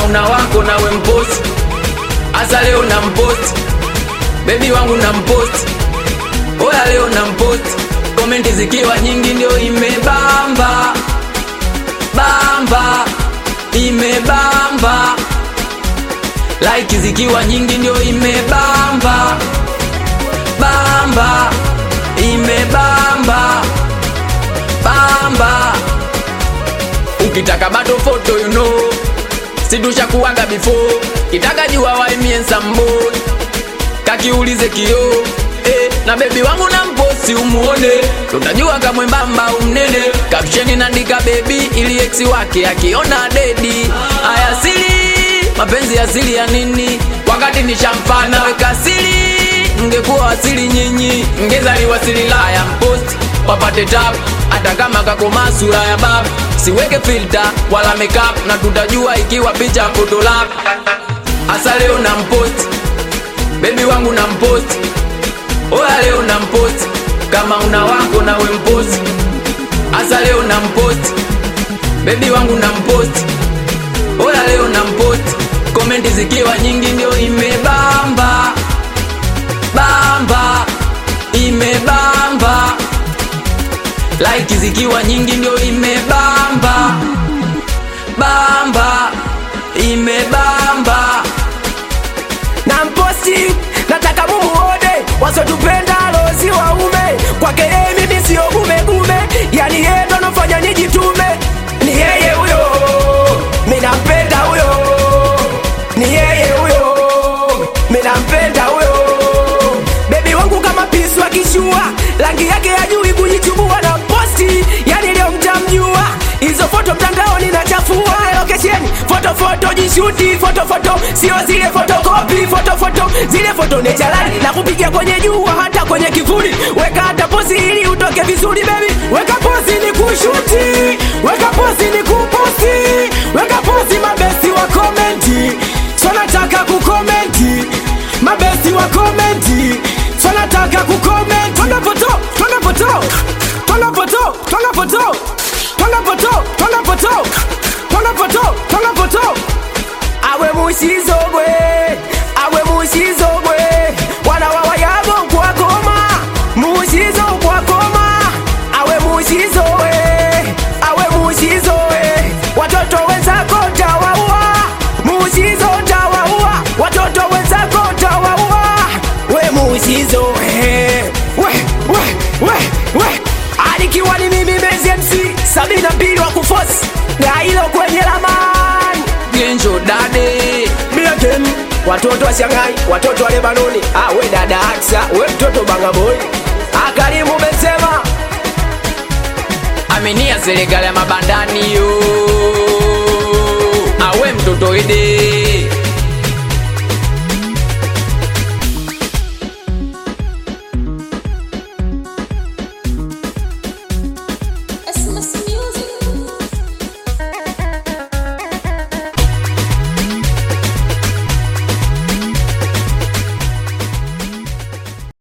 una wako na we mpost. Asa leo na mpost, baby wangu na mpost. Oya leo na mpost, komenti zikiwa nyingi ndio imebamba. Bamba, imebamba. Like zikiwa nyingi ndio imebamba. Bamba, imebamba. Bamba. Ukitaka bato photo you know, sidusha kuwaga before. Kitaka jua why me and some boy, kakiulize kio. Na baby wangu na mposti umuone, tutajua kama mwembamba umnene. Caption inaandika baby ili ex wake akiona dedi. Aya siri, mapenzi asili ya nini? Wakati nishamfana weka siri, mngekuwa asili nyinyi. Mngezaliwa siri la ya mposti, wapate tap. Hata kama kakoma sura ya bab, siweke filter wala makeup. Na tutajua ikiwa picha photo lab. Asa leo na mposti, baby wangu na mposti. Oya leo na mposti, kama una wako na we mposti. Asa leo na mposti, baby wangu na mposti. Oya leo na mposti, komenti zikiwa nyingi ndio imebamba. Bamba, imebamba. Like zikiwa nyingi ndio imebamba. Bamba, imebamba. Na mposti, nataka mumuone, wasotupenda lozi waume. Kwake yeye mimi sio gume. Yani yeye ndo anafanya nijitume. Ni yeye huyo, mimi nampenda huyo. Ni yeye huyo, mimi nampenda huyo. Baby wangu kama pisu akishua, rangi yake hajui kujichubua. Na mposti, yani leo mtamjua. Hizo foto mtandaoni nachafua. Location, foto jishuti, foto sio zile photocopy, foto zile foto ni chalani na kupigia kwenye jua hata kwenye kivuli. Weka hata pozi ili utoke vizuri baby. Weka pozi ni kushuti, weka pozi ni kuposti. Weka pozi mabesti wa commenti, so nataka kukomenti. Mabesti wa commenti, so nataka kukomenti. Twanga foto. Awe mushizogwe, wana wawa yabo kwa koma. Mushizo kwa koma, awe mushizoe. Watoto wenzako tawaua, mushizo tawaua. Watoto wenzako tawaua, we mushizoe. We alikiwa ni mimi Mezi MC 72 wa kufosi na hilo kwenye lamani. Genjo dade Biakem, watoto wa Shanghai, watoto wa Lebanoni. We dada Aksa, we mtoto Bangaboi. Karimu Benzema, aminia serikali ya mabandani yo. We mtoto Ede